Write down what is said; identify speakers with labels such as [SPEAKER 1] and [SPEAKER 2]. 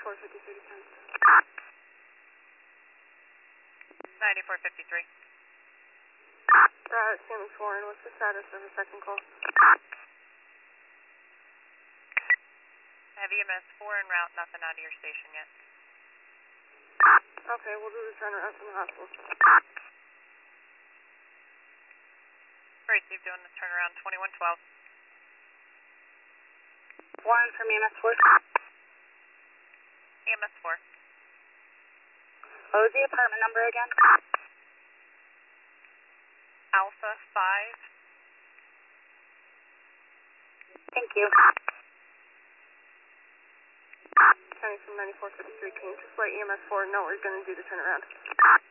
[SPEAKER 1] 9453 to 10.
[SPEAKER 2] 9453.
[SPEAKER 1] Stanley Foreign, what's the status of the second call?
[SPEAKER 2] Have EMS 4 en route, nothing out of your station yet.
[SPEAKER 1] Okay, we'll do the turnaround from the hospital.
[SPEAKER 2] Receive doing the turnaround 2112.
[SPEAKER 1] Warren from EMS 4.
[SPEAKER 2] EMS 4.
[SPEAKER 1] What was the apartment number again?
[SPEAKER 2] Alpha 5.
[SPEAKER 1] Thank you. County from 9453, can you just let EMS 4 know we're going to do the turnaround?